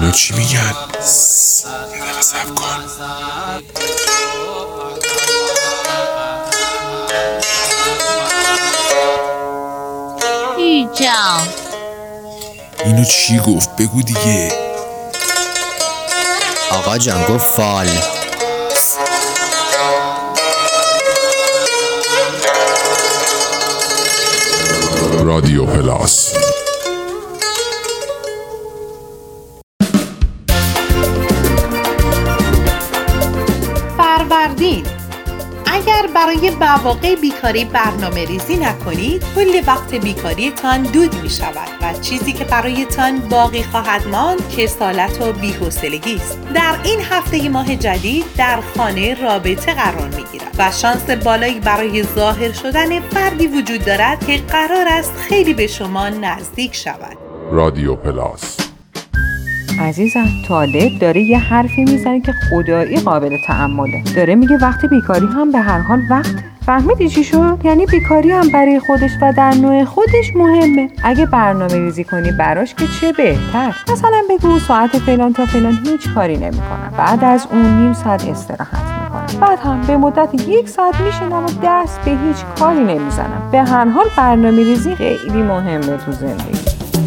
اینا چی میگن؟ یه دقیقه صبر کن. جان اینو چی گفت؟ بگو دیگه. آقا جان گفت فال. رادیو پلاس. فروردین. اگر برای مواقع بیکاری برنامه ریزی نکنید، کل وقت بیکاریتان دود می شود و چیزی که برایتان باقی خواهد ماند کسالت و بی‌حوصلگی است. در این هفته ماه جدید در خانه رابطه قرار می گیرد و شانس بالایی برای ظاهر شدن فردی وجود دارد که قرار است خیلی به شما نزدیک شود. رادیو پلاس. عزیزم طالب داره یه حرفی میزنه که خدایی قابل تأمله. داره میگه وقت بیکاری هم به هر حال وقته. فهمیدی چی شد؟ یعنی بیکاری هم برای خودش و در نوع خودش مهمه. اگه برنامه ریزی کنی براش که چه بهتر. مثلا بگو ساعت فلان تا فلان هیچ کاری نمی‌کنم. بعد از اون نیم ساعت استراحت می‌کنم. بعد هم به مدت 1 ساعت میشینم و دست به هیچ کاری نمیزنم. به هر حال برنامه ریزی خیلی مهمه تو زندگی.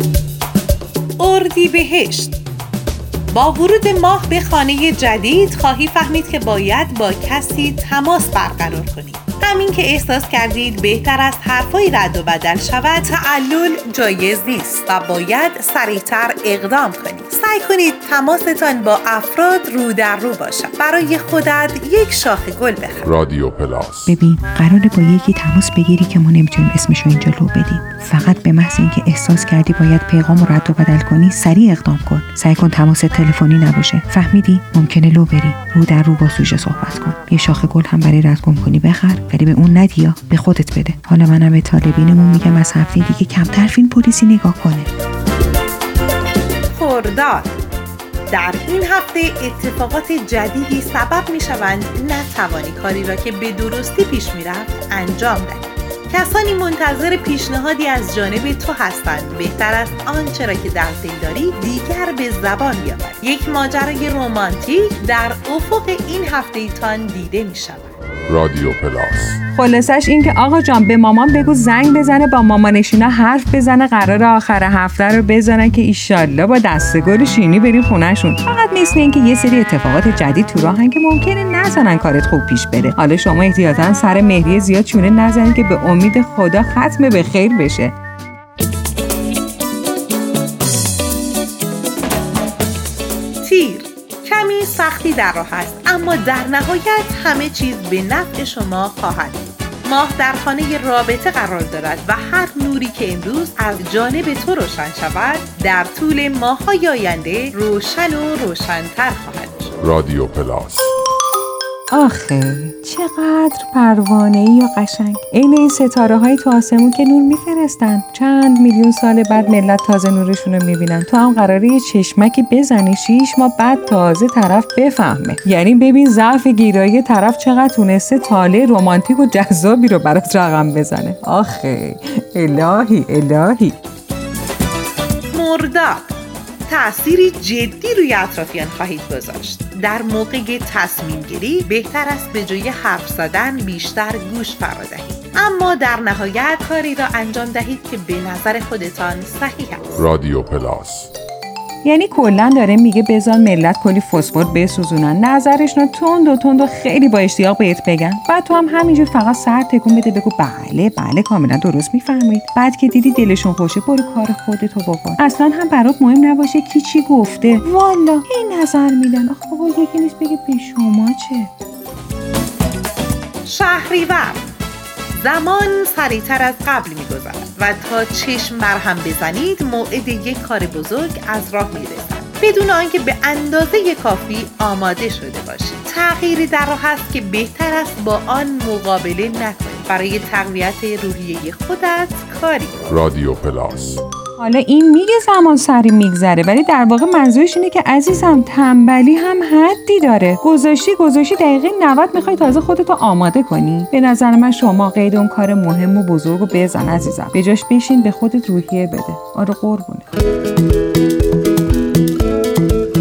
اردیبهشت. با ورود ماه به خانه جدید خواهی فهمید که باید با کسی تماس برقرار کنید. همین که احساس کردید بهتر است حرفای رد و بدل شود، تعلل جایز نیست و باید سریعتر اقدام کنید. سعی کنید تماستان با افراد رو در رو باشد. برای خودت یک شاخه گل بخر. رادیو پلاس. ببین قراره با یکی تماس بگیری که ما نمیتونیم اسمشو اینجا لو بدیم. فقط به محض اینکه احساس کردی باید پیغامو رد و بدل کنی سریع اقدام کن. سعی کن تماس تلفنی نباشه. فهمیدی؟ ممکنه لو بری. رو در رو با سوژه صحبت کن. یه شاخه گل هم برای رد گم کنی بخر، ولی به اون ندی یا به خودت بده. حالا منم به طالبینمون میگم از هفته دیگه کمتر فیلم پلیسی نگاه کنه. خرداد. در این هفته اتفاقات جدیدی سبب میشوند نتوانی کاری را که به درستی پیش میرفت انجام دهی. کسانی منتظر پیشنهادی از جانب تو هستند. بهتر است آنچه را که در دل داری دیگر به زبان بیاوری. یک ماجرای رمانتیک در افق این هفته تان دیده می شود. رادیو پلاس. خلاصش این که آقا جان به مامان بگو زنگ بزنه، با مامانشینا حرف بزنه، قرار آخر هفته رو بزنن که ایشالله با دستگل شینی بریم خونهشون. فقط مثل این که یه سری اتفاقات جدید تو راهن که ممکنه نزنن کارت خوب پیش بره. حالا شما احتیاطاً سر مهریه زیاد چونه نزنید که به امید خدا ختم به خیر بشه. تیر. کمی سختی در راه است، اما در نهایت همه چیز به نفع شما خواهد بود. ماه در خانه رابطه قرار دارد و هر نوری که امروز از جانب تو روشن شود در طول ماه‌های آینده روشن و روشن‌تر خواهد شد. رادیو پلاس. آخه چقدر پروانه‌ای و قشنگ. عین این ستاره‌های تو آسمون که نور میفرستن. چند میلیون سال بعد ملت تازه نورشون رو میبینن. تو هم قراره یه چشمکی بزنی 6 ماه بعد تازه طرف بفهمه. یعنی ببین ضعف گیرایی طرف چقدر تونسته طالع رمانتیک و جذابی رو برات رقم بزنه. آخه الهی الهی. مرداد. تأثیری جدی روی اطرافیان خواهید گذاشت. در موقع تصمیم گیری بهتر است به جای حرف زدن بیشتر گوش فرا دهید. اما در نهایت کاری را انجام دهید که به نظر خودتان صحیح است. رادیو پلاس. یعنی کلا داره میگه بذار ملت کلی فسفر بسوزونن، نظرشون تند و خیلی با اشتیاق بهت بگن، بعد تو هم همینجور فقط سر تکون بده بگو بله کاملا درست میفهمید. بعد که دیدی دلشون خوشه برو کار خودتو بکن. اصلا هم برات مهم نباشه کی چی گفته. والا این نظر میدن. آخه بابا یکی نیست بگه به شما چه. شهریور. زمان سریعتر از قبل می‌گذرد و تا چشم برهم بزنید موعد یک کار بزرگ از راه میرسد بدون آنکه به اندازه کافی آماده شده باشید. تغییری در راه است که بهتر است با آن مقابله نکنید. برای تقویت روحیه خودت کاری کن. رادیو پلاس. حالا این میگه زمان سری میگذره، ولی در واقع منظورش اینه که عزیزم تنبلی هم حدی داره. گذاشتی دقیقه 90 میخوای تازه خودتو آماده کنی. به نظر من شما قید اون کار مهم و بزرگو بزن عزیزم. به جاش بشین به خودت روحیه بده. آره قربونه.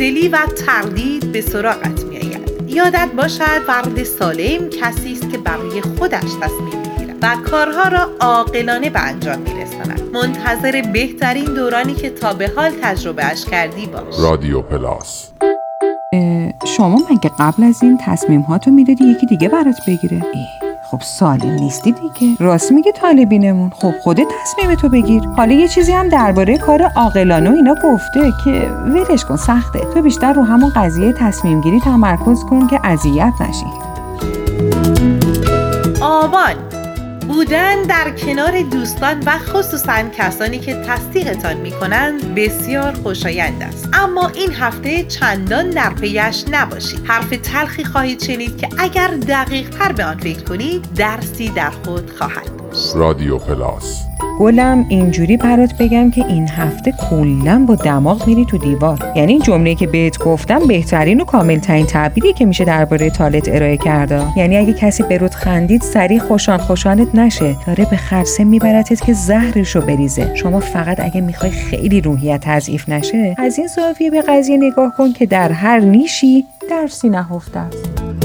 بی‌دلی و تردید به سراغت می‌آید. یادت باشد فرد سالم کسی است که برای خودش تصمیم می‌گیرد و کارها را عاقلانه به انجام می‌رساند. منتظر بهترین دورانی که تا به حال تجربه‌اش کردی باش. رادیو پلاس. شما مگه قبل از این تصمیماتو میدادی یکی دیگه برات بگیره؟ خب سالم نیستی دیگه. راست میگه طالبینمون. خب خودت تصمیمتو بگیر. حالا یه چیزی هم درباره کار عاقلانه اینا گفته که ولش کن، سخته. تو بیشتر رو همون قضیه تصمیم گیری تمرکز کن که اذیت نشی. آبان بودن در کنار دوستان و خصوصاً کسانی که تصدیقتان می‌کنند بسیار خوشایند است. اما این هفته چندان در پیش نباشید. حرف تلخی خواهید شنید که اگر دقیق‌تر به آن فکر کنید درسی در خود خواهد داشت. رادیو پلاس. گلم اینجوری برات بگم که این هفته کلاً با دماغ میری تو دیوار. یعنی این جمله‌ای که بهت گفتم بهترین و کاملترین تعبیری که میشه درباره تالت ارائه کرده. یعنی اگه کسی برات خندید سریع خوشحالت نشه، داره به خرسه میبرتت که زهرشو بریزه. شما فقط اگه میخوای خیلی روحیت تضعیف نشه از این زاویه به قضیه نگاه کن که در هر نیشی درسی نهفته است.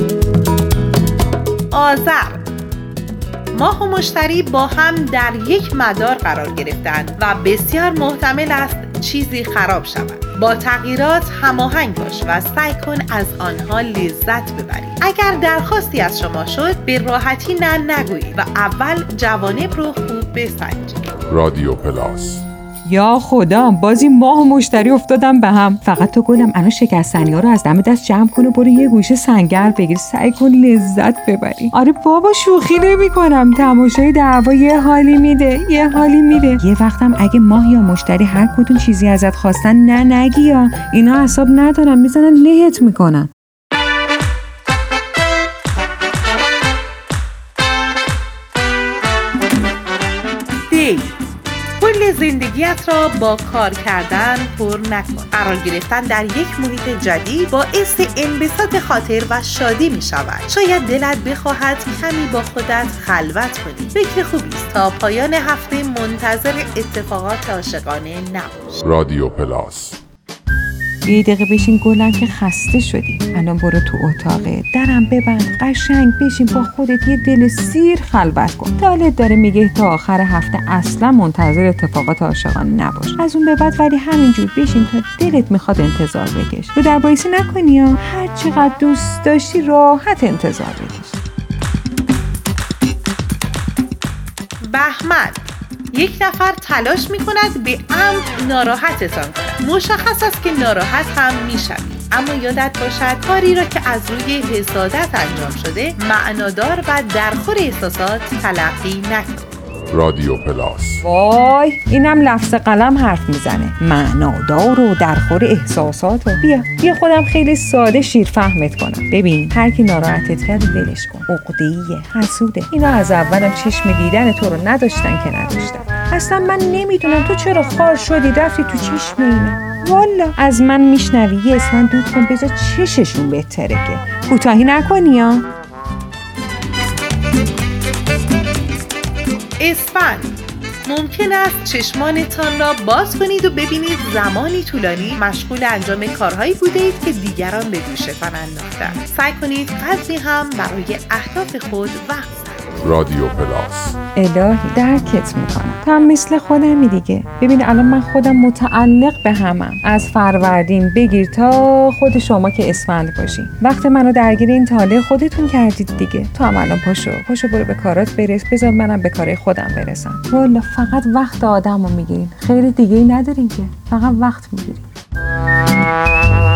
آذر ماه و مشتری با هم در یک مدار قرار گرفتند و بسیار محتمل است چیزی خراب شود. با تغییرات هماهنگ باش و سعی کن از آنها لذت ببری. اگر درخواستی از شما شد به راحتی نه نگویید و اول جوانب رو خوب بسنجید. رادیو پلاس. یا خدا، بازی ماه و مشتری افتادم به هم. فقط تو گلم الان شکستنی ها رو از دم دست جمع کن و برو یه گوشه سنگر بگیر، سعی کن لذت ببری. آره بابا شوخی نمی کنم، تماشای دعوا یه حالی میده. یه وقتم اگه ماه یا مشتری هر کدوم چیزی ازت خواستن نگی یا اینا اعصاب ندارن، میزنن لهت میکنن. کل زندگیت را با کار کردن پر نکن. قرار گرفتن در یک محیط جدید باعث انبساط خاطر و شادی می شود. شاید دلت بخواهد کمی با خودت خلوت کنی. فکر خوبی است. تا پایان هفته منتظر اتفاقات عاشقانه نباش. رادیو پلاس. یه دقیقه بشین گلم که خسته شدی. الان برو تو اتاقه، درم ببند، قشنگ بشین با خودت یه دل سیر خلوت کن. طالب داره میگه تا آخر هفته اصلا منتظر اتفاقات عاشقانه نباش. از اون به بعد ولی همینجور بشین تا دلت میخواد انتظار بکش. رو در بایسی نکنی ها. هر چقدر دوست داشتی راحت انتظار بکش. بهمن یک نفر تلاش می‌کند به عمد ناراحتتان کند. مشخص است که ناراحت هم می‌شوید، اما یادت باشد کاری را که از روی حسادت انجام شده معنادار و درخور احساسات تلقی نکن. رادیو پلاس. وای اینم لفظ قلم حرف میزنه. معنادار و درخور احساسات. بیا خودم خیلی ساده شیر فهمت کنم. ببین هر کی ناراحتت کرد ولش کن. عقده‌ایه، حسوده. اینا از اولم چشم دیدن تو رو نداشتن که نداشتن. اصلا من نمیدونم تو چرا خار شدی رفتی تو چشم اینا. والا از من میشنوی یه اسمن دود کن بذار چششون بهتره که کوتاهی نکنی ها. اسفند ممکن است چشمانتان را باز کنید و ببینید زمانی طولانی مشغول انجام کارهایی بودید که دیگران به دوشتان انداختند. سعی کنید قدری هم برای اهداف خود وقت. رادیو پلاس. الهی درکت میکنم. تو هم مثل خودمی دیگه. ببین الان من خودم متعلق به همم. از فروردین بگیر تا خود شما که اسفند باشی. وقت منو درگیر این طالع خودتون کردید دیگه. تو هم الان پاشو برو به کارات برس. بذار منم به کارهای خودم برسم. والا فقط وقت آدمو میگیرین. خیر دیگه ای ندارین که. فقط وقت میگیرین.